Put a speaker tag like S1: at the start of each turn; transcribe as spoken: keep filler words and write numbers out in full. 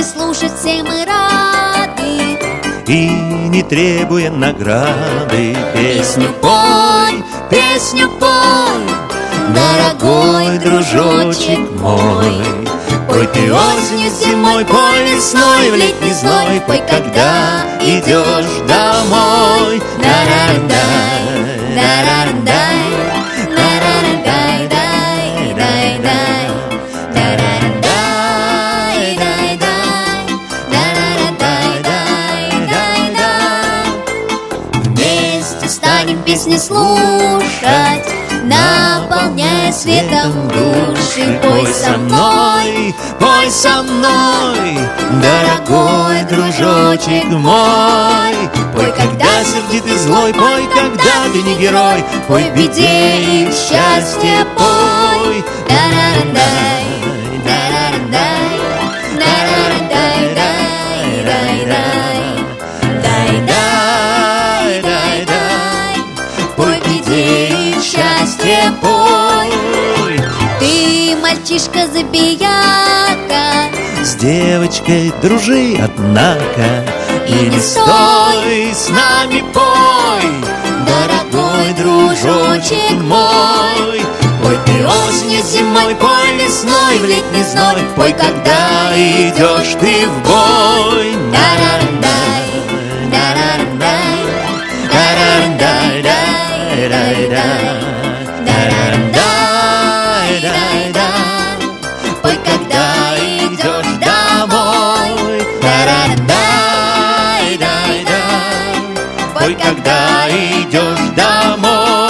S1: слушать все мы рады,
S2: и не требуя награды.
S1: песню пой, песню пой, дорогой дружочек мой.
S2: Пой ты осенью, зимой, пой весной, в летний зной, пой, когда идешь домой.
S1: Да-ра-дай, да-ра-дай, да-ра-дай, дай, дай, дай, да-ра-дай, дай, дай, да-ра-дай, дай, дай, дай. Вместе станем песни слушать, наполняя светом души. Пой со мной,
S2: пой со мной, дорогой дружочек мой. Пой, когда сердит и злой, пой, когда ты не герой, пой в беде и в счастье, пой.
S1: да-ра-дай, да-ра-дай, да-ра-дай, дай, дай, дай, дай, дай, дай, пой в беде и в счастье, пой. Ты мальчишка забияка,
S2: С девочкой дружи, однако, и не стой, с нами пой, дорогой дружочек мой. Пой ты осенью, зимой, пой весной, в летний зной, пой, когда идешь ты в бой.
S1: да-ра-дай, да-ра-дай, да-ра-дай, дай, дай, дай, да-ра-дай, дай, дай, пой, когда идешь домой.
S2: Да-ра-дай, дай, дай, пой, когда идешь домой.